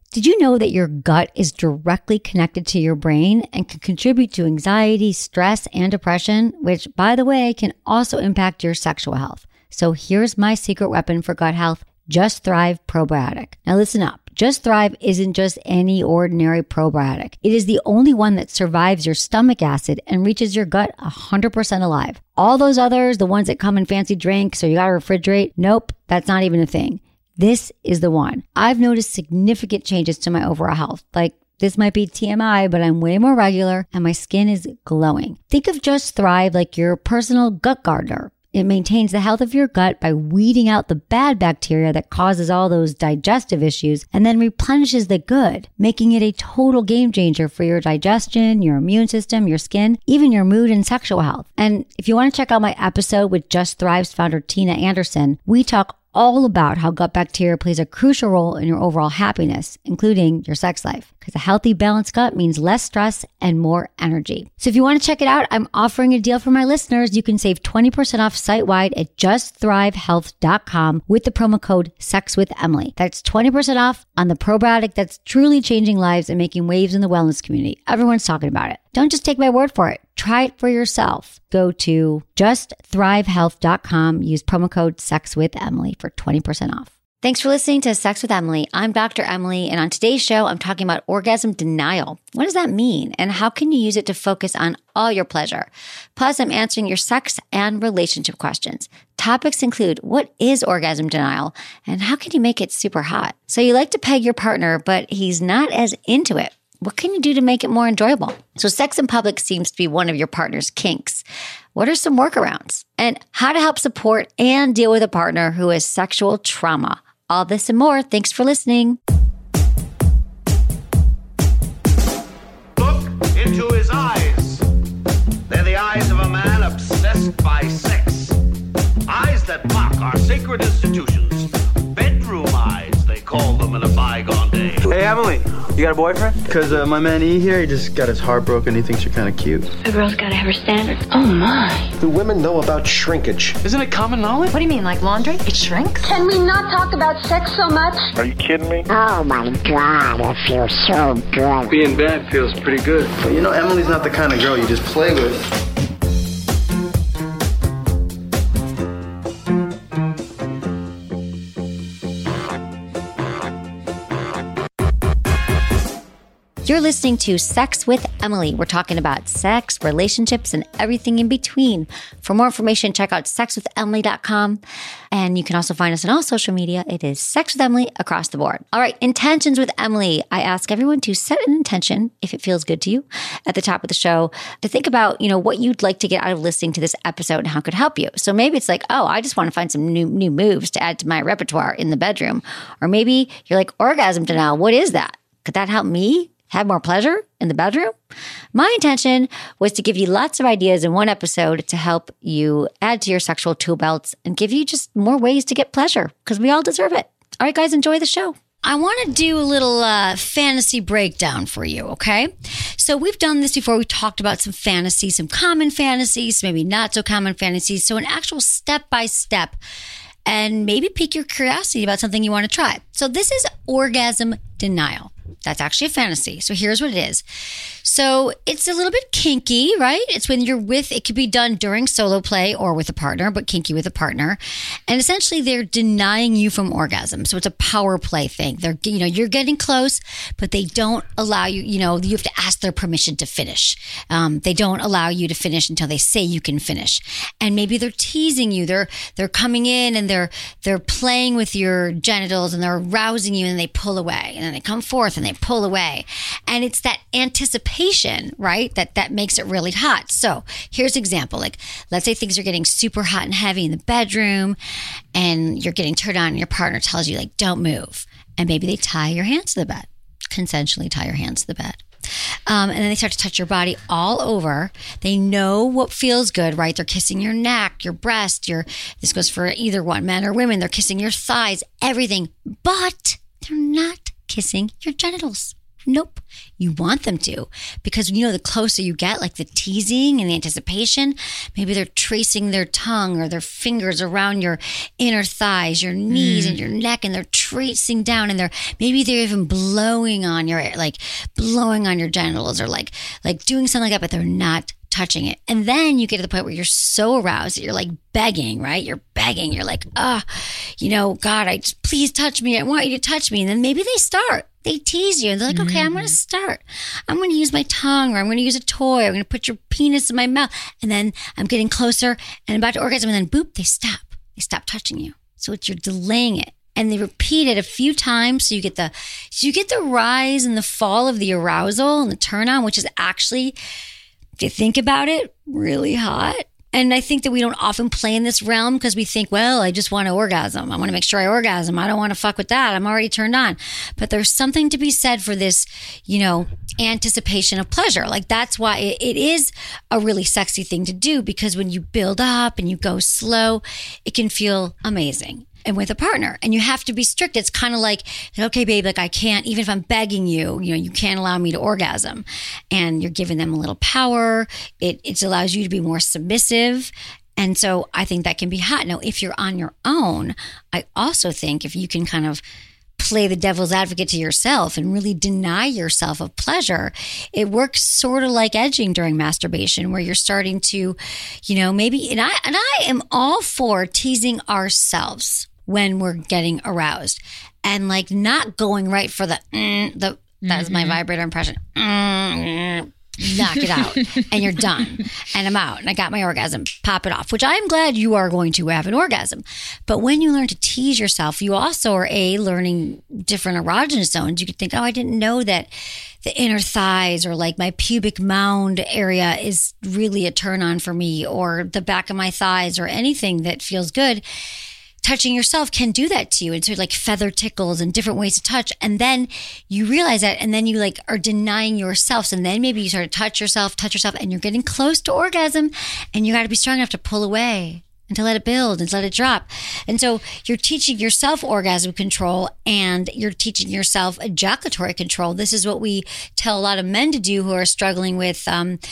Did you know that your gut is directly connected to your brain and can contribute to anxiety, stress, and depression, which, by the way, can also impact your sexual health? So here's my secret weapon for gut health, Just Thrive Probiotic. Now listen up. Just Thrive isn't just any ordinary probiotic. It is the only one that survives your stomach acid and reaches your gut 100% alive. All those others, the ones that come in fancy drinks or you gotta refrigerate, nope, that's not even a thing. This is the one. I've noticed significant changes to my overall health. Like, this might be TMI, but I'm way more regular and my skin is glowing. Think of Just Thrive like your personal gut gardener. It maintains the health of your gut by weeding out the bad bacteria that causes all those digestive issues and then replenishes the good, making it a total game changer for your digestion, your immune system, your skin, even your mood and sexual health. And if you want to check out my episode with Just Thrive's founder, Tina Anderson, we talk all about how gut bacteria plays a crucial role in your overall happiness, including your sex life. Because a healthy, balanced gut means less stress and more energy. So if you want to check it out, I'm offering a deal for my listeners. You can save 20% off site-wide at justthrivehealth.com with the promo code SEXWithEmily. That's 20% off on the probiotic that's truly changing lives and making waves in the wellness community. Everyone's talking about it. Don't just take my word for it. Try it for yourself. Go to justthrivehealth.com. Use promo code SEXWithEmily for 20% off. Thanks for listening to Sex with Emily. I'm Dr. Emily, and on today's show, I'm talking about orgasm denial. What does that mean? And how can you use it to focus on all your pleasure? Plus, I'm answering your sex and relationship questions. Topics include, what is orgasm denial? And how can you make it super hot? So you like to peg your partner, but he's not as into it. What can you do to make it more enjoyable? So sex in public seems to be one of your partner's kinks. What are some workarounds? And how to help support and deal with a partner who has sexual trauma. All this and more. Thanks for listening. Look into his eyes. They're the eyes of a man obsessed by sex. Eyes that mock our sacred institutions. Bedroom eyes, they call them in a bygone day. Hey, Emily, you got a boyfriend? Because my man E here, he just got his heart broken. He thinks you're kind of cute. A girl's got to have her standards. Oh, my. Do women know about shrinkage? Isn't it common knowledge? What do you mean, like laundry? It shrinks? Can we not talk about sex so much? Are you kidding me? Oh my God, it feels so good. Being bad feels pretty good. But you know, Emily's not the kind of girl you just play with. You're listening to Sex with Emily. We're talking about sex, relationships, and everything in between. For more information, check out sexwithemily.com. And you can also find us on all social media. It is Sex with Emily across the board. All right, intentions with Emily. I ask everyone to set an intention, if it feels good to you, at the top of the show, to think about, what you'd like to get out of listening to this episode and how it could help you. So maybe it's like, oh, I just want to find some new moves to add to my repertoire in the bedroom. Or maybe you're like, orgasm denial, what is that? Could that help me have more pleasure in the bedroom? My intention was to give you lots of ideas in one episode to help you add to your sexual tool belts and give you just more ways to get pleasure, because we all deserve it. All right, guys, enjoy the show. I want to do a little fantasy breakdown for you, okay? So we've done this before. We talked about some fantasies, some common fantasies, maybe not so common fantasies. So an actual step-by-step, and maybe pique your curiosity about something you want to try. So this is orgasm denial. That's actually a fantasy. So here's what it is. So it's a little bit kinky, right? It's when you're with, it could be done during solo play or with a partner, but kinky with a partner. And essentially they're denying you from orgasm. So it's a power play thing. They're, you're getting close, but they don't allow you, you have to ask their permission to finish. They don't allow you to finish until they say you can finish. And maybe they're teasing you. They're coming in and they're playing with your genitals and they're arousing you and they pull away. And then they come forth and they pull away. And it's that anticipation, right? That makes it really hot. So here's an example. Like, let's say things are getting super hot and heavy in the bedroom and you're getting turned on and your partner tells you, like, don't move. And maybe they tie your hands to the bed, consensually tie your hands to the bed. And then they start to touch your body all over. They know what feels good, right? They're kissing your neck, your breast, this goes for either one, men or women. They're kissing your thighs, everything, but they're not kissing your genitals. Nope. You want them to, because the closer you get, like the teasing and the anticipation, maybe they're tracing their tongue or their fingers around your inner thighs, your knees and your neck, and they're tracing down, and maybe they're even blowing on your genitals, or like doing something like that, but they're not touching it. And then you get to the point where you're so aroused that you're like begging, right? You're begging. You're like, God, please touch me. I want you to touch me. And then maybe they tease you, and they're like, okay, I'm going to start. I'm going to use my tongue, or I'm going to use a toy. I'm going to put your penis in my mouth. And then I'm getting closer and about to orgasm. And then boop, they stop. They stop touching you. So you're delaying it. And they repeat it a few times. So you get the rise and the fall of the arousal and the turn on, which is actually, if you think about it, really hot. And I think that we don't often play in this realm because we think, well, I just want to orgasm. I want to make sure I orgasm. I don't want to fuck with that. I'm already turned on. But there's something to be said for this, anticipation of pleasure. Like, that's why it is a really sexy thing to do, because when you build up and you go slow, it can feel amazing. And with a partner, and you have to be strict. It's kind of like, okay, babe, like I can't, even if I'm begging you, you can't allow me to orgasm, and you're giving them a little power. It allows you to be more submissive. And so I think that can be hot. Now, if you're on your own, I also think if you can kind of play the devil's advocate to yourself and really deny yourself of pleasure, it works sort of like edging during masturbation, where you're starting to, maybe, and I am all for teasing ourselves when we're getting aroused, and like not going right for that's my vibrator impression. Knock it out, and you're done, and I'm out, and I got my orgasm. Pop it off, which I'm glad you are going to have an orgasm. But when you learn to tease yourself, you also are learning different erogenous zones. You could think, oh, I didn't know that the inner thighs or like my pubic mound area is really a turn on for me, or the back of my thighs, or anything that feels good. Touching yourself can do that to you. And so like feather tickles and different ways to touch. And then you realize that, and then you like are denying yourself. And then maybe you sort of touch yourself, and you're getting close to orgasm, and you got to be strong enough to pull away and to let it build and to let it drop. And so you're teaching yourself orgasm control, and you're teaching yourself ejaculatory control. This is what we tell a lot of men to do who are struggling with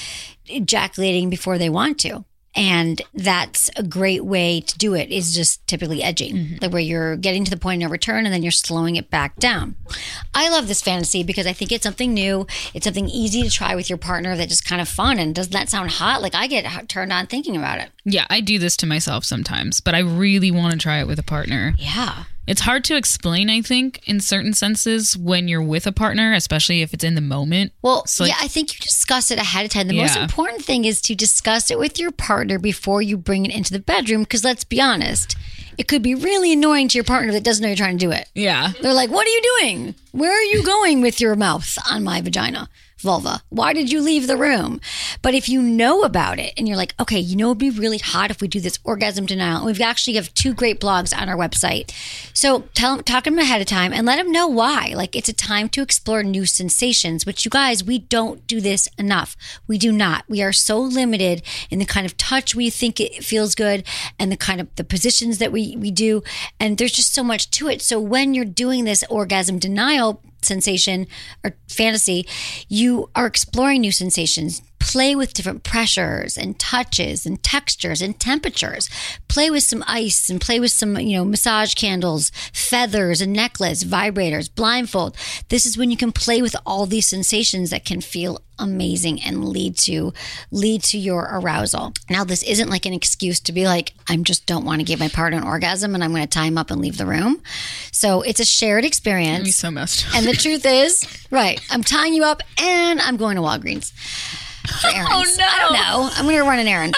ejaculating before they want to. And that's a great way to do it, is just typically edging, like where you're getting to the point of no return and then you're slowing it back down. I love this fantasy because I think it's something new. It's something easy to try with your partner that's just kind of fun. And doesn't that sound hot? Like, I get turned on thinking about it. Yeah, I do this to myself sometimes, but I really want to try it with a partner. Yeah. It's hard to explain, I think, in certain senses when you're with a partner, especially if it's in the moment. Well, I think you discuss it ahead of time. The most important thing is to discuss it with your partner before you bring it into the bedroom, because let's be honest, it could be really annoying to your partner that doesn't know you're trying to do it. Yeah. They're like, what are you doing? Where are you going with your mouth on my vagina? Vulva. Why did you leave the room? But if you know about it and you're like, okay, it'd be really hot if we do this orgasm denial. And we've actually have 2 great blogs on our website. So talk to them ahead of time and let them know why. Like, it's a time to explore new sensations, which you guys, we don't do this enough. We do not. We are so limited in the kind of touch we think it feels good and the kind of the positions that we do. And there's just so much to it. So when you're doing this orgasm denial sensation or fantasy, you are exploring new sensations. Play with different pressures and touches and textures and temperatures. Play with some ice and play with some, massage candles, feathers, a necklace, vibrators, blindfold. This is when you can play with all these sensations that can feel amazing and lead to your arousal. Now, this isn't like an excuse to be like, I just don't want to give my partner an orgasm and I'm going to tie him up and leave the room. So it's a shared experience. You're so messed up. And the truth is, right, I'm tying you up and I'm going to Walgreens. For errands. Oh, no. I don't know. I'm going to run an errand.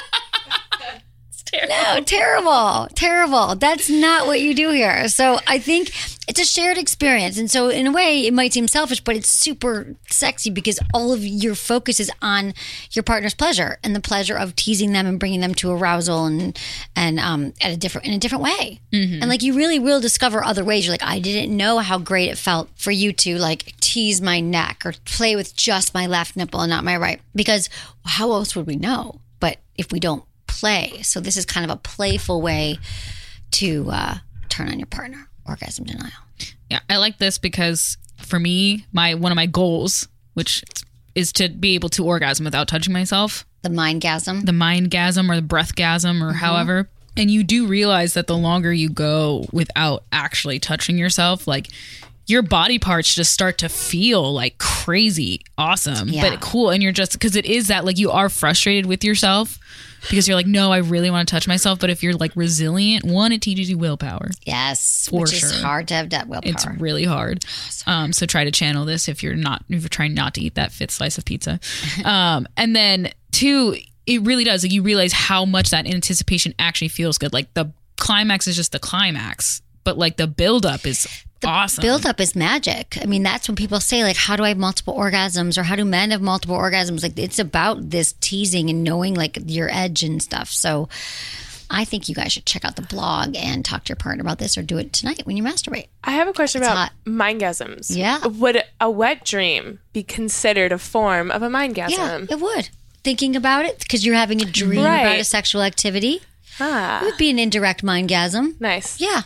It's terrible. No, terrible. That's not what you do here. So I think it's a shared experience. And so in a way, it might seem selfish, but it's super sexy because all of your focus is on your partner's pleasure and the pleasure of teasing them and bringing them to arousal and in a different way. Mm-hmm. And like, you really will discover other ways. You're like, I didn't know how great it felt for you to like tease my neck or play with just my left nipple and not my right, because how else would we know? But if we don't play. So this is kind of a playful way to turn on your partner. Orgasm denial. Yeah, I like this because for me, one of my goals, which is to be able to orgasm without touching myself. The mindgasm. The mindgasm or the breathgasm or however. And you do realize that the longer you go without actually touching yourself, like your body parts just start to feel like crazy awesome, but cool. And you're just, because it is that like you are frustrated with yourself because you're like, no, I really want to touch myself. But if you're like resilient, it teaches you willpower. Yes. For which sure. is hard to have that willpower. It's really hard. So try to channel this if you're trying not to eat that 5th slice of pizza. And then 2, it really does. Like you realize how much that anticipation actually feels good. Like the climax is just the climax, but like the buildup is awesome. Buildup is magic. I mean, that's when people say like, how do I have multiple orgasms, or how do men have multiple orgasms? Like it's about this teasing and knowing like your edge and stuff. So I think you guys should check out the blog and talk to your partner about this, or do it tonight when you masturbate. I have a question about mindgasms. Yeah. Would a wet dream be considered a form of a mindgasm? Yeah, it would. Thinking about it, because you're having a dream about a sexual activity. It would be an indirect mindgasm. Nice. Yeah.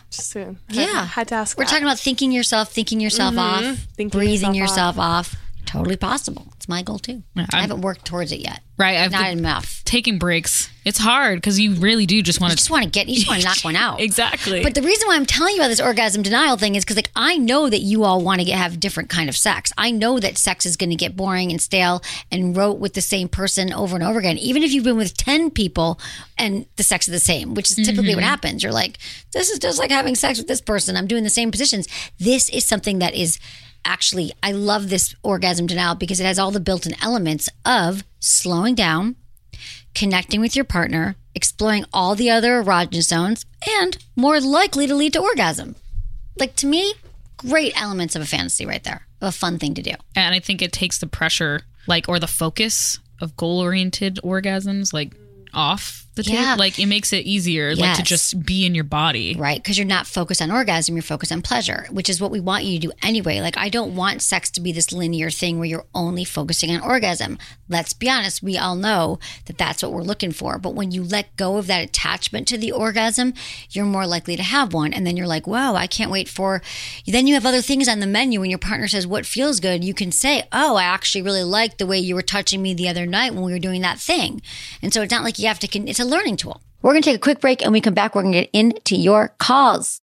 Had to ask. We're talking about thinking yourself off, breathing yourself off. Totally possible. It's my goal too. I haven't worked towards it yet. Right. Not enough. Taking breaks. It's hard because you really do just want to. You just want to knock one out. Exactly. But the reason why I'm telling you about this orgasm denial thing is because like I know that you all want to have different kind of sex. I know that sex is going to get boring and stale and rote with the same person over and over again. Even if you've been with 10 people and the sex is the same, which is typically what happens. You're like, this is just like having sex with this person. I'm doing the same positions. This is something that is actually, I love this orgasm denial because it has all the built-in elements of slowing down, connecting with your partner, exploring all the other erogenous zones, and more likely to lead to orgasm. Like, to me, great elements of a fantasy right there, of a fun thing to do. And I think it takes the pressure, like, or the focus of goal-oriented orgasms, like, off the table. Like, it makes it easier, like, to just be in your body. Right, because you're not focused on orgasm, you're focused on pleasure, which is what we want you to do anyway. Like, I don't want sex to be this linear thing where you're only focusing on orgasm. Let's be honest, we all know that that's what we're looking for. But when you let go of that attachment to the orgasm, you're more likely to have one. And then you're like, wow, I can't wait for... Then you have other things on the menu. When your partner says, what feels good? You can say, oh, I actually really liked the way you were touching me the other night when we were doing that thing. And so it's not like you have to... It's a learning tool. We're going to take a quick break, and when we come back, we're going to get into your calls.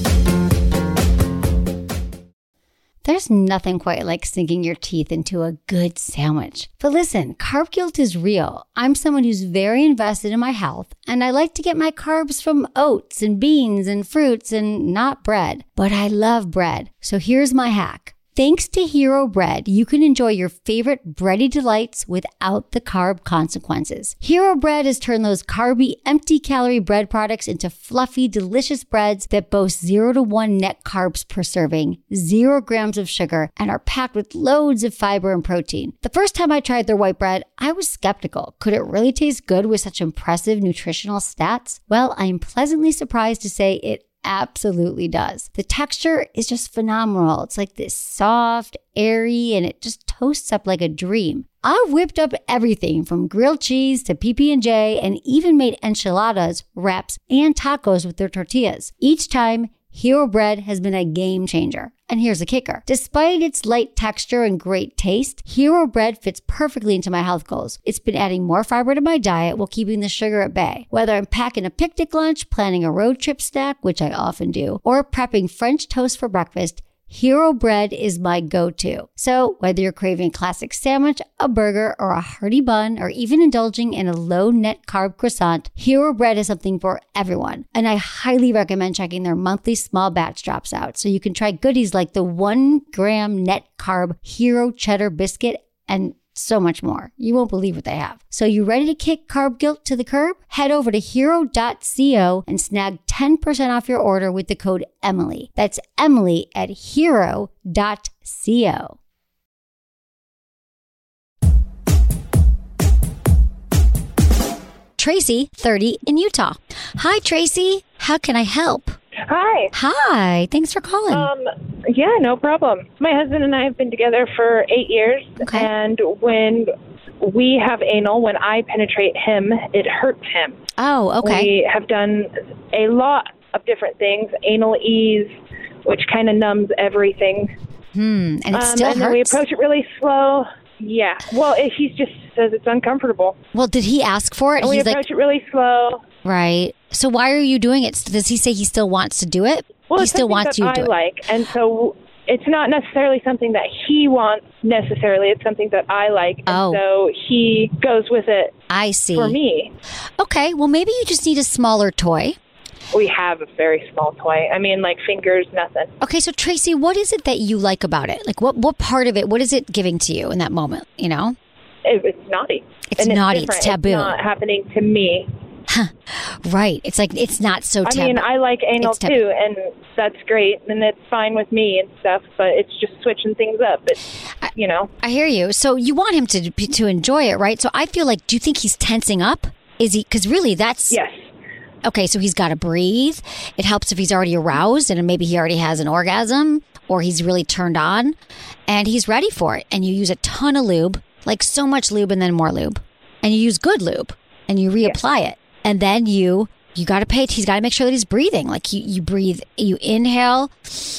There's nothing quite like sinking your teeth into a good sandwich. But listen, carb guilt is real. I'm someone who's very invested in my health, and I like to get my carbs from oats and beans and fruits and not bread. But I love bread. So here's my hack. Thanks to Hero Bread, you can enjoy your favorite bready delights without the carb consequences. Hero Bread has turned those carby, empty-calorie bread products into fluffy, delicious breads that boast 0 to 1 net carbs per serving, 0 grams of sugar, and are packed with loads of fiber and protein. The first time I tried their white bread, I was skeptical. Could it really taste good with such impressive nutritional stats? Well, I am pleasantly surprised to say it absolutely does. The texture is just phenomenal. It's like this soft, airy, and it just toasts up like a dream. I've whipped up everything from grilled cheese to PB&J and even made enchiladas, wraps, and tacos with their tortillas. Each time, Hero Bread has been a game changer. And here's the kicker. Despite its light texture and great taste, Hero Bread fits perfectly into my health goals. It's been adding more fiber to my diet while keeping the sugar at bay. Whether I'm packing a picnic lunch, planning a road trip snack, which I often do, or prepping French toast for breakfast, Hero Bread is my go-to. So whether you're craving a classic sandwich, a burger, or a hearty bun, or even indulging in a low-net carb croissant, Hero Bread is something for everyone. And I highly recommend checking their monthly small batch drops out so you can try goodies like the 1 gram net carb Hero Cheddar Biscuit and so much more. You won't believe what they have. So you ready to kick carb guilt to the curb? Head over to hero.co and snag 10% off your order with the code Emily. That's Emily at hero.co. Tracy, 30, in Utah. Hi, Tracy. How can I help? Hi. Hi. Thanks for calling. Yeah, no problem. My husband and I have been together for 8 years. Okay. And when we have anal, when I penetrate him, it hurts him. Oh, okay. We have done a lot of different things. Anal ease, which kind of numbs everything. And it still and then we hurts? approach it really slow. Yeah. Well, he just says it's uncomfortable. Well, did he ask for it? And we He's approach it really slow. right. So why are you doing it? Does he say he still wants to do it? Well, he it's still something wants that you to do I it. like, and so it's not necessarily something that he wants necessarily. It's something that I like, and so he goes with it. I see. For me. Okay, well, maybe you just need a smaller toy. We have a very small toy. I mean, like fingers, nothing. Okay, so Tracy, what is it that you like about it? Like, what part of it? What is it giving to you in that moment? You know, it's naughty. It's naughty. It's taboo. It's not happening to me. Right. It's like it's not so taboo. I mean, I like anal too, and that's great, and it's fine with me and stuff. But it's just switching things up. You know. I hear you. So you want him to enjoy it, right? So I feel like, do you think he's tensing up? Is he? Because really, that's yes. Okay, so he's got to breathe. It helps if he's already aroused and maybe he already has an orgasm or he's really turned on and he's ready for it. And you use a ton of lube, like so much lube and then more lube. And you use good lube and you reapply it. And then you got to he's got to make sure that he's breathing. Like you breathe, you inhale,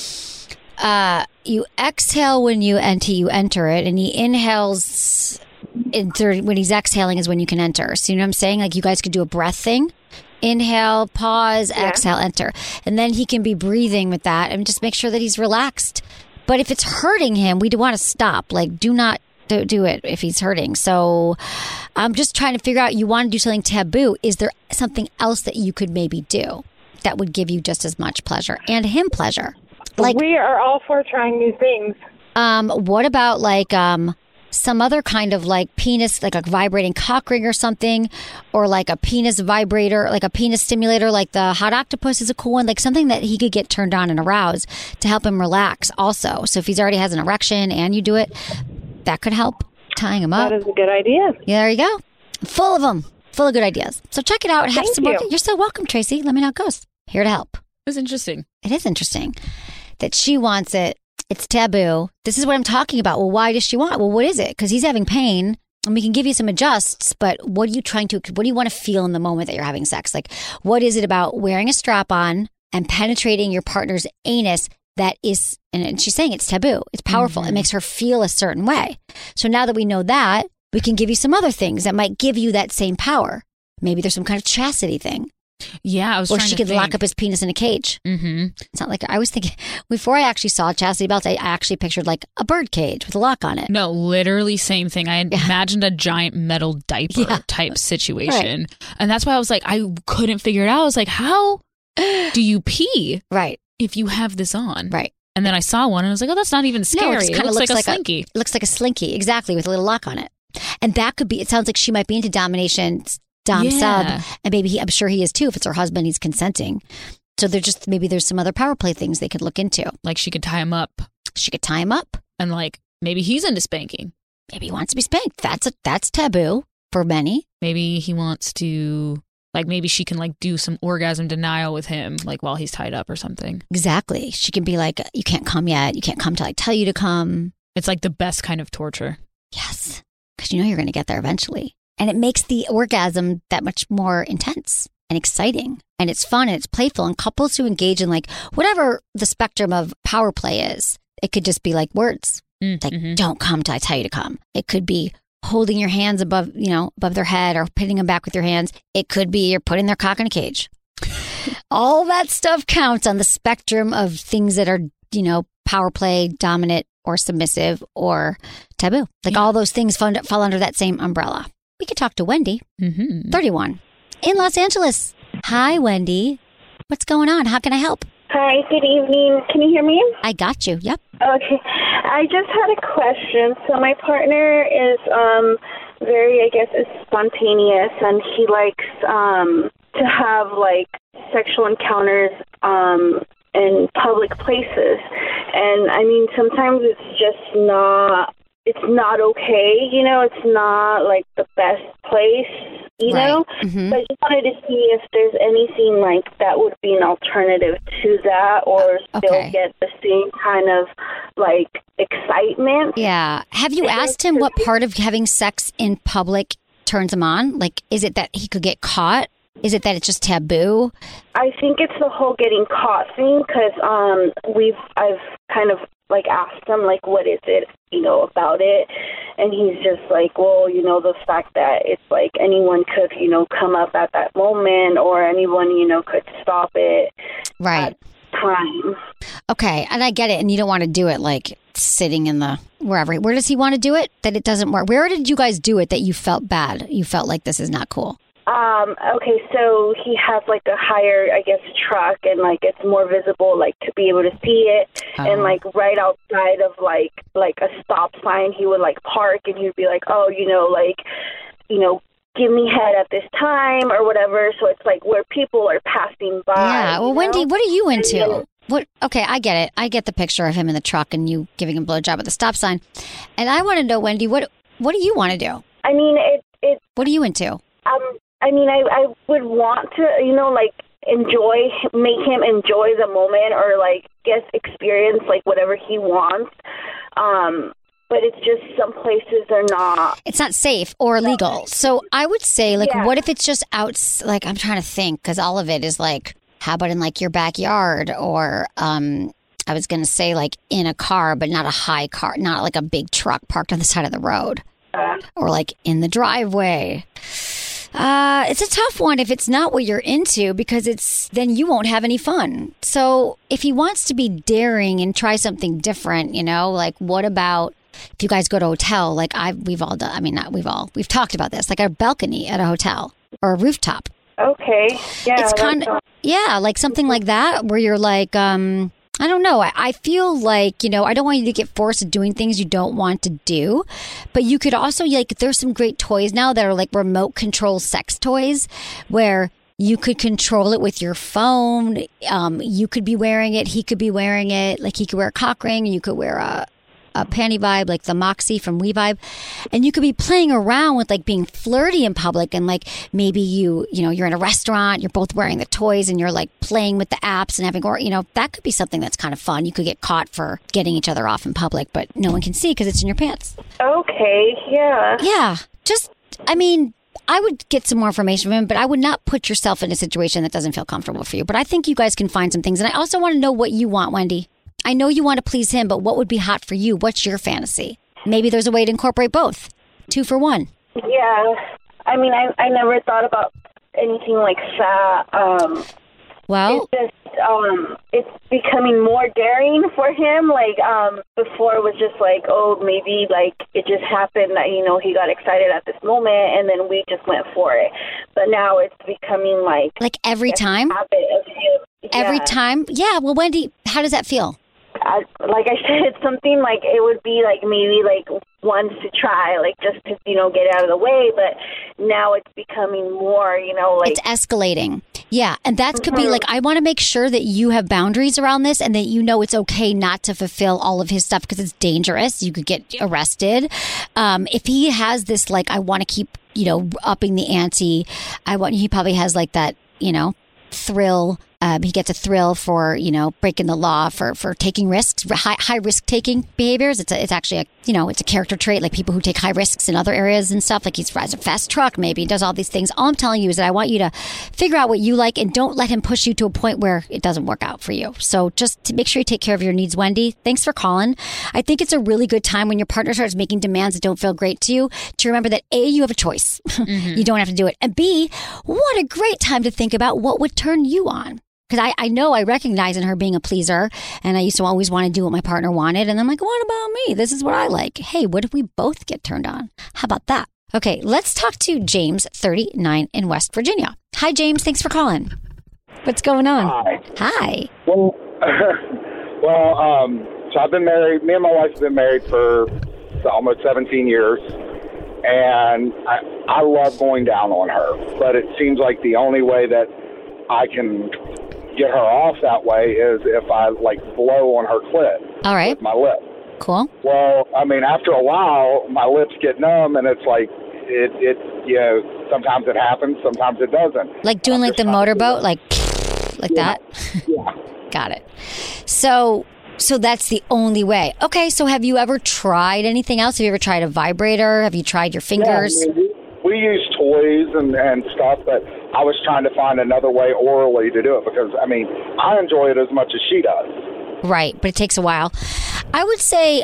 you exhale when you enter it, and he inhales. When he's exhaling is when you can enter. So you know what I'm saying? Like you guys could do a breath thing. Inhale, pause, exhale, enter. And then he can be breathing with that and just make sure that he's relaxed. But if it's hurting him, we do want to stop. Like, do not do it if he's hurting. So I'm just trying to figure out, you want to do something taboo. Is there something else that you could maybe do that would give you just as much pleasure and him pleasure? Like, we are all for trying new things. What about like some other kind of like penis, like a vibrating cock ring or something, or like a penis vibrator, like a penis stimulator, like the hot octopus is a cool one, like something that he could get turned on and aroused to help him relax also. So if he's already has an erection and you do it, that could help tying him up. That is a good idea. Yeah, there you go. Full of them. Full of good ideas. So check it out. Have Thank some you. more. You're so welcome, Tracy. Let me know how it goes. Here to help. It's interesting. It is interesting that she wants it. It's taboo. This is what I'm talking about. Well, why does she want? Well, what is it? Because he's having pain, and we can give you some adjusts, but what do you want to feel in the moment that you're having sex? Like, what is it about wearing a strap on and penetrating your partner's anus that is, and she's saying it's taboo. It's powerful. It makes her feel a certain way. So now that we know that, we can give you some other things that might give you that same power. Maybe there's some kind of chastity thing. Yeah, I was or trying she to could think. lock up his penis in a cage. Mm-hmm. It's not like I was thinking before I actually saw chastity belts. I actually pictured like a bird cage with a lock on it. No, literally same thing. I imagined a giant metal diaper type situation, and that's why I was like, I couldn't figure it out. I was like, how do you pee? Right. If you have this on, right. And then I saw one, and I was like, oh, that's not even scary. No, it just kind of looks like a slinky. It looks like a slinky, exactly, with a little lock on it. And that could be. It sounds like she might be into domination. Sub, and maybe I'm sure he is too. If it's her husband, he's consenting. So maybe there's some other power play things they could look into. Like she could tie him up. She could tie him up, and like maybe he's into spanking. Maybe he wants to be spanked. That's taboo for many. Maybe he wants to, like, maybe she can like do some orgasm denial with him, like while he's tied up or something. Exactly. She can be like, you can't come yet. You can't come till I tell you to come. It's like the best kind of torture. Yes, because you know you're going to get there eventually. And it makes the orgasm that much more intense and exciting. And it's fun and it's playful. And couples who engage in like whatever the spectrum of power play is, it could just be like words. Like, don't come till I tell you to come. It could be holding your hands above their head or pinning them back with your hands. It could be you're putting their cock in a cage. All that stuff counts on the spectrum of things that are, power play, dominant or submissive or taboo. Like all those things fall under that same umbrella. We could talk to Wendy, 31, in Los Angeles. Hi, Wendy. What's going on? How can I help? Hi, good evening. Can you hear me? I got you. Yep. Okay. I just had a question. So my partner is very, I guess, spontaneous, and he likes to have, like, sexual encounters in public places. And, I mean, sometimes it's just not... It's not okay, it's not like the best place, know? Mm-hmm. So I just wanted to see if there's anything like that would be an alternative to that or still get the same kind of like excitement. Yeah. Have you asked him what part of having sex in public turns him on? Like, is it that he could get caught? Is it that it's just taboo? I think it's the whole getting caught thing because I've kind of like, asked him, like, what is it, you know, about it? And he's just like, well, you know, the fact that it's like anyone could, you know, come up at that moment, or anyone, you know, could stop it. Right. At time. Okay, and I get it, and you don't want to do it like sitting in the wherever. Where does he want to do it? That it doesn't work. Where did you guys do it that you felt bad? You felt like this is not cool. Okay, so he has like a higher, I guess, truck, and like it's more visible, like to be able to see it, and like right outside of like a stop sign, he would like park, and he'd be like, oh, you know, like, you know, give me head at this time or whatever. So it's like where people are passing by. Yeah. Well, Wendy, what are you into? Then, what? Okay, I get it. I get the picture of him in the truck and you giving him a blowjob at the stop sign. And I want to know, Wendy, what do you want to do? I mean, it. What are you into? I mean, I would want to, you know, like make him enjoy the moment, or like experience like whatever he wants. But it's just some places are not. It's not safe or legal. So I would say, like, what if it's just out? Like, I'm trying to think, because all of it is like, how about in like your backyard, or I was going to say like in a car, but not a high car, not like a big truck parked on the side of the road, or like in the driveway. It's a tough one if it's not what you're into, because then you won't have any fun. So if he wants to be daring and try something different, you know, like what about if you guys go to a hotel, like we've all done, I mean, not we've talked about this, like a balcony at a hotel or a rooftop. Okay. Yeah. It's kind of, like something like that where you're like, I don't know. I feel like, you know, I don't want you to get forced to doing things you don't want to do. But you could also, like, there's some great toys now that are like remote control sex toys where you could control it with your phone. You could be wearing it. He could be wearing it. Like, he could wear a cock ring. You could wear a panty vibe, like the Moxie from WeVibe. And you could be playing around with like being flirty in public, and like maybe you know, you're in a restaurant, you're both wearing the toys and you're like playing with the apps and having, or, you know, that could be something that's kind of fun. You could get caught for getting each other off in public, but no one can see because it's in your pants. Okay. Yeah. Yeah. Just, I mean, I would get some more information from him, but I would not put yourself in a situation that doesn't feel comfortable for you. But I think you guys can find some things. And I also want to know what you want, Wendy. I know you want to please him, but what would be hot for you? What's your fantasy? Maybe there's a way to incorporate both. 2 for 1. Yeah. I mean, I never thought about anything like that. Well, it's just, it's becoming more daring for him. Like, before it was just like, oh, maybe like it just happened that, you know, he got excited at this moment and then we just went for it. But now it's becoming like every time? Habit of him. Yeah. Every time? Yeah. Well, Wendy, how does that feel? Like I said, it's something like it would be like maybe like once to try, like just to, you know, get out of the way. But now it's becoming more, you know, like it's escalating. Yeah. And that could be like, I want to make sure that you have boundaries around this and that you know it's okay not to fulfill all of his stuff because it's dangerous. You could get arrested. If he has this, like, I want to keep, you know, upping the ante. He probably has like that, you know, thrill. He gets a thrill for, you know, breaking the law, for taking risks, high risk taking behaviors. It's actually it's a character trait, like people who take high risks in other areas and stuff. Like he drives a fast truck, maybe he does all these things. All I'm telling you is that I want you to figure out what you like and don't let him push you to a point where it doesn't work out for you. So just to make sure you take care of your needs, Wendy. Thanks for calling. I think it's a really good time when your partner starts making demands that don't feel great to you to remember that A, you have a choice. Mm-hmm. You don't have to do it. And B, what a great time to think about what would turn you on. Because I know I recognize in her being a pleaser, and I used to always want to do what my partner wanted. And I'm like, what about me? This is what I like. Hey, what if we both get turned on? How about that? Okay, let's talk to James, 39, in West Virginia. Hi, James. Thanks for calling. What's going on? Hi. Well, so I've been married. Me and my wife have been married for almost 17 years. And I love going down on her. But it seems like the only way that I can get her off that way is if I like blow on her clit. All right. With my lip. Cool. Well, I mean, after a while, my lips get numb, and it's like it you know, sometimes it happens, sometimes it doesn't. Like doing like the motorboat, like that. Yeah. Got it. So that's the only way. Okay. So have you ever tried anything else? Have you ever tried a vibrator? Have you tried your fingers? Yeah, I mean, we use toys and stuff, but I was trying to find another way orally to do it because, I mean, I enjoy it as much as she does. Right, but it takes a while. I would say,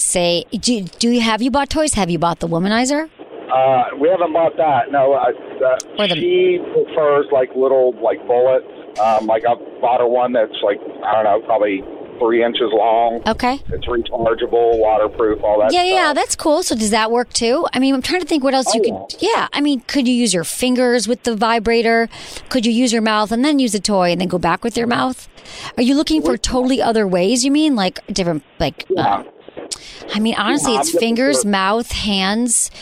have you bought toys? Have you bought the womanizer? We haven't bought that. No, she prefers like little like bullets. Like I bought her one that's like, I don't know, probably 3 inches long. Okay. It's rechargeable, waterproof, all that stuff. Yeah, that's cool. So does that work too? I mean, I'm trying to think what else you could. Yeah, I mean, could you use your fingers with the vibrator? Could you use your mouth and then use a toy and then go back with your mouth? Are you looking for totally other ways, you mean? Like different, like, I mean, honestly, it's fingers, mouth, hands,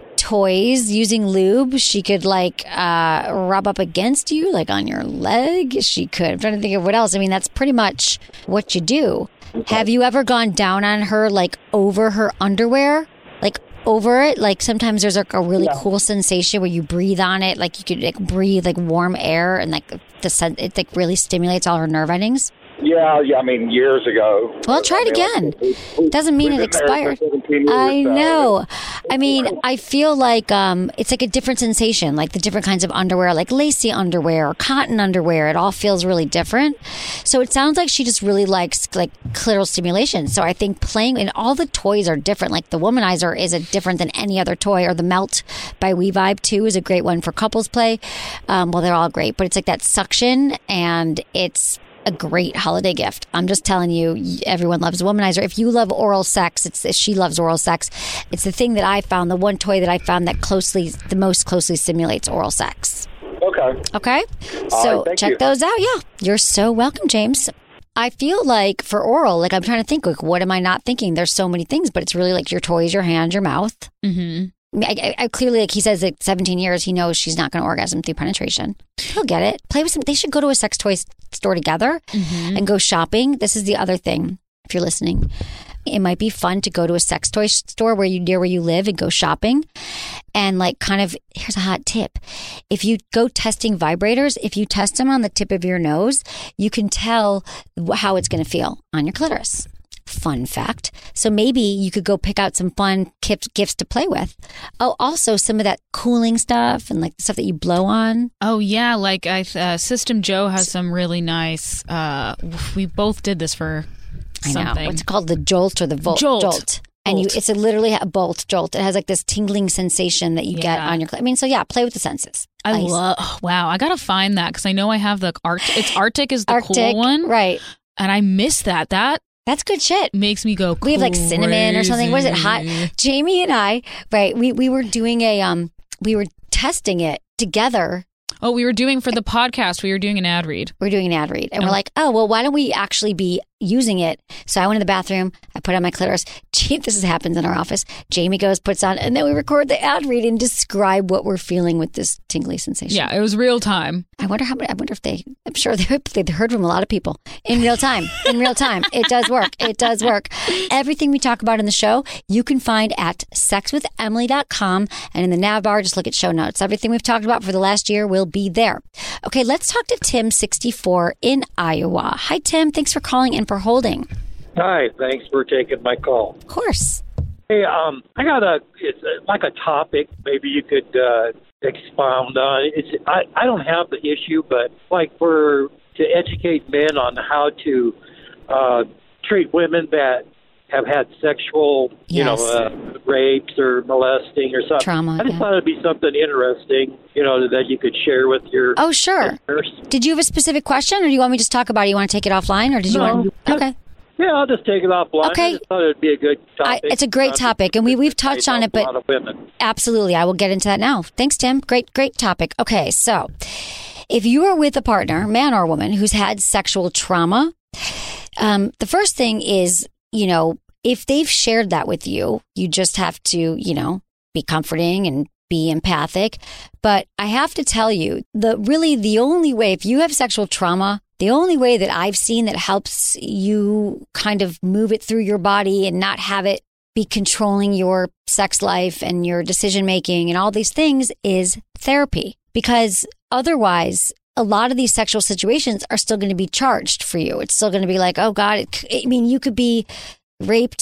toys, using lube. She could like rub up against you, like on your leg. She could. I'm trying to think of what else. I mean, that's pretty much what you do. Okay. Have you ever gone down on her, like over her underwear? Like over it? Like sometimes there's like a really cool sensation where you breathe on it. Like you could like breathe like warm air and like it like really stimulates all her nerve endings. Yeah. I mean, years ago. Well, try it again. Doesn't mean it expired. I know. I mean, I feel like it's like a different sensation, like the different kinds of underwear, like lacy underwear or cotton underwear. It all feels really different. So it sounds like she just really likes like clitoral stimulation. So I think playing, and all the toys are different. Like the womanizer is different than any other toy, or the Melt by WeVibe 2 is a great one for couples play. Well, they're all great, but it's like that suction, and it's a great holiday gift. I'm just telling you, everyone loves a womanizer. If you love oral sex, she loves oral sex. It's the thing that I found, the one toy that I found that the most closely stimulates oral sex. Okay. So check those out. Yeah. You're so welcome, James. I feel like for oral, like I'm trying to think, like, what am I not thinking? There's so many things, but it's really like your toys, your hands, your mouth. Mm-hmm. I clearly, like he says, at 17 years, he knows she's not going to orgasm through penetration. He'll get it. Play with some. They should go to a sex toy store together and go shopping. This is the other thing. If you're listening, it might be fun to go to a sex toy store near where you live and go shopping. And like kind of, here's a hot tip. If you go testing vibrators, if you test them on the tip of your nose, you can tell how it's going to feel on your clitoris. Fun fact. So maybe you could go pick out some fun gifts to play with. Oh, also some of that cooling stuff and like the stuff that you blow on. Oh yeah, like System Joe has some really nice. We both did this for something. I know. What's it called? The Jolt or the Jolt. And it's literally a Jolt. It has like this tingling sensation that you get on your. I mean, so yeah, play with the senses. Wow, I gotta find that because I know I have the Arctic is the cool one, right? And I miss that. That's good shit. Makes me go crazy. We have like cinnamon or something. What is it? Hot. Jamie and I, right? We were doing we were testing it together. Oh, we were doing for the podcast. We were doing an ad read. And we're like, oh, well, why don't we actually be using it? So I went in the bathroom. I put on my clitoris. This happens in our office. Jamie goes, puts on, and then we record the ad read and describe what we're feeling with this tingly sensation. Yeah, it was real time. I wonder if I'm sure they'd heard from a lot of people in real time. It does work. Everything we talk about in the show, you can find at sexwithemily.com. And in the nav bar, just look at show notes. Everything we've talked about for the last year will be there. Okay, let's talk to Tim, 64, in Iowa. Hi, Tim. Thanks for calling and for holding. Hi, thanks for taking my call. Of course. Hey, I got it's like a topic maybe you could expound on. I don't have the issue, but like to educate men on how to treat women that have had sexual, rapes or molesting or something. Trauma. I just thought it'd be something interesting, that you could share with your. Oh, sure. Listeners. Did you have a specific question, or do you want me to just talk about it? You want to take it offline, or did you want? Okay. Yeah, I'll just take it offline. Okay. I just thought it'd be a good topic. It's a great topic, and we've touched on it, but a lot of women. Absolutely, I will get into that now. Thanks, Tim. Great topic. Okay, so if you are with a partner, man or woman, who's had sexual trauma, the first thing is, if they've shared that with you, you just have to, be comforting and be empathic. But I have to tell you, the only way, if you have sexual trauma, the only way that I've seen that helps you kind of move it through your body and not have it be controlling your sex life and your decision making and all these things is therapy. Because otherwise, a lot of these sexual situations are still going to be charged for you. It's still going to be like, oh God, you could be raped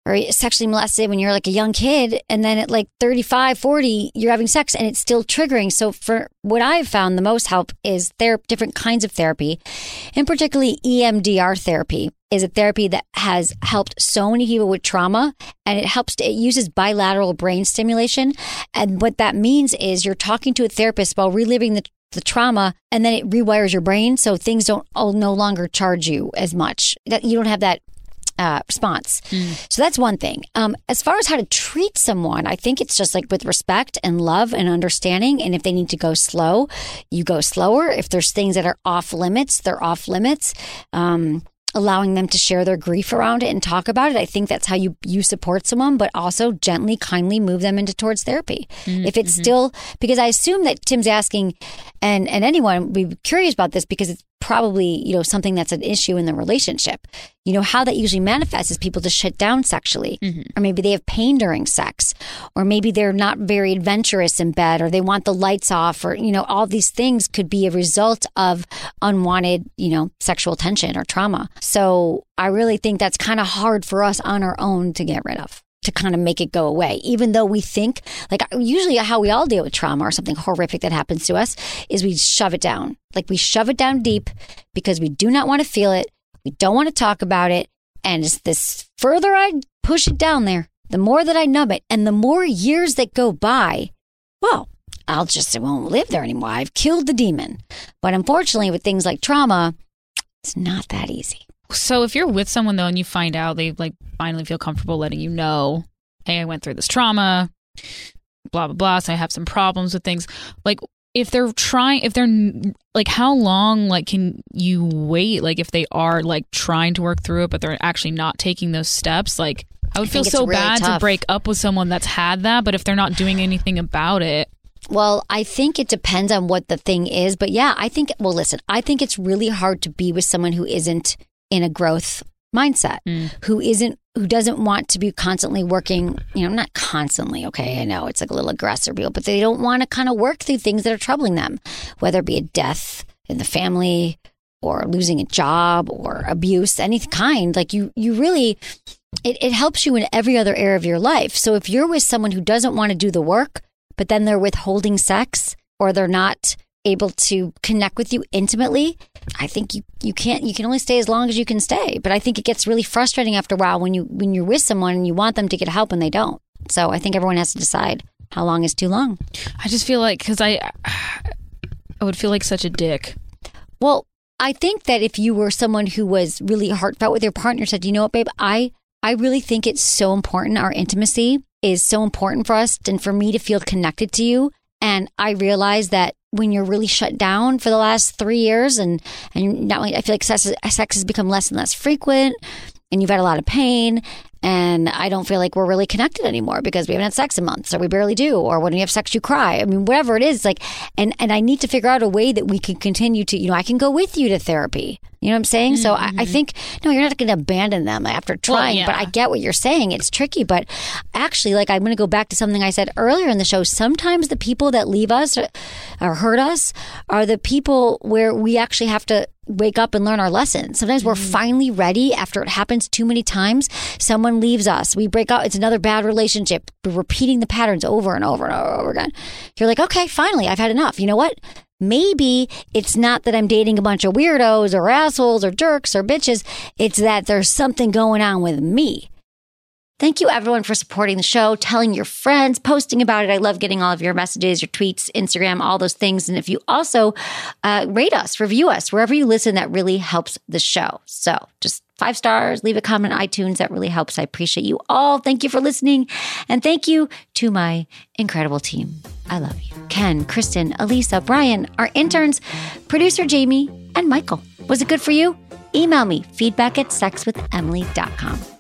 or sexually molested when you're like a young kid, and then at like 35, 40, you're having sex and it's still triggering. So for what I've found the most help is different kinds of therapy, and particularly EMDR therapy is a therapy that has helped so many people with trauma, and it uses bilateral brain stimulation. And what that means is you're talking to a therapist while reliving the trauma, and then it rewires your brain so things don't no longer charge you as much. You don't have that response. So that's one thing. As far as how to treat someone, I think it's just like with respect and love and understanding. And if they need to go slow, you go slower. If there's things that are off limits, they're off limits. Allowing them to share their grief around it and talk about it. I think that's how you support someone, but also gently, kindly move them towards therapy. If it's still, because I assume that Tim's asking, and anyone would be curious about this because it's probably, something that's an issue in the relationship. How that usually manifests is people just shut down sexually, or maybe they have pain during sex, or maybe they're not very adventurous in bed, or they want the lights off, or, all these things could be a result of unwanted, sexual tension or trauma. So I really think that's kind of hard for us on our own to get rid of, to kind of make it go away, even though we think, like usually how we all deal with trauma or something horrific that happens to us is we shove it down. Like we shove it down deep because we do not want to feel it. We don't want to talk about it. And it's this further I push it down there, the more that I numb it, and the more years that go by, well, it won't live there anymore. I've killed the demon. But unfortunately with things like trauma, it's not that easy. So if you're with someone, though, and you find out they like finally feel comfortable letting you know, hey, I went through this trauma, blah, blah, blah, so I have some problems with things. Like if they're like, how long, like, can you wait? Like if they are like trying to work through it, but they're actually not taking those steps, like I would feel so really bad to break up with someone that's had that, but if they're not doing anything about it. Well, I think it depends on what the thing is. But yeah, I think it's really hard to be with someone who isn't in a growth mindset, who doesn't want to be constantly working, not constantly. Okay. I know it's like a little aggressive, but they don't want to kind of work through things that are troubling them, whether it be a death in the family or losing a job or abuse, any kind. Like you really, it helps you in every other area of your life. So if you're with someone who doesn't want to do the work, but then they're withholding sex, or they're not able to connect with you intimately, I think you can only stay as long as you can stay. But I think it gets really frustrating after a while when you're with someone and you want them to get help and they don't. So I think everyone has to decide how long is too long. I just feel like, because I would feel like such a dick. Well, I think that if you were someone who was really heartfelt with your partner, said, you know what, babe, I really think it's so important. Our intimacy is so important for us and for me to feel connected to you. And I realize that when you're really shut down for the last 3 years and not only, I feel like sex has become less and less frequent, and you've had a lot of pain, and I don't feel like we're really connected anymore because we haven't had sex in months, or we barely do, or when we have sex you cry. I mean, whatever it is, like, and I need to figure out a way that we can continue to, I can go with you to therapy. You know what I'm saying? Mm-hmm. So I think, no, you're not going to abandon them after trying, but I get what you're saying. It's tricky, but actually, like, I'm going to go back to something I said earlier in the show. Sometimes the people that leave us or hurt us are the people where we actually have to wake up and learn our lessons. Sometimes we're finally ready after it happens too many times. Someone leaves us. We break up. It's another bad relationship. We're repeating the patterns over and over and over again. You're like, okay, finally, I've had enough. You know what? Maybe it's not that I'm dating a bunch of weirdos or assholes or jerks or bitches. It's that there's something going on with me. Thank you, everyone, for supporting the show, telling your friends, posting about it. I love getting all of your messages, your tweets, Instagram, all those things. And if you also rate us, review us, wherever you listen, that really helps the show. So just 5 stars, leave a comment on iTunes. That really helps. I appreciate you all. Thank you for listening. And thank you to my incredible team. I love you. Ken, Kristen, Elisa, Brian, our interns, producer Jamie, and Michael. Was it good for you? Email me, feedback@sexwithemily.com.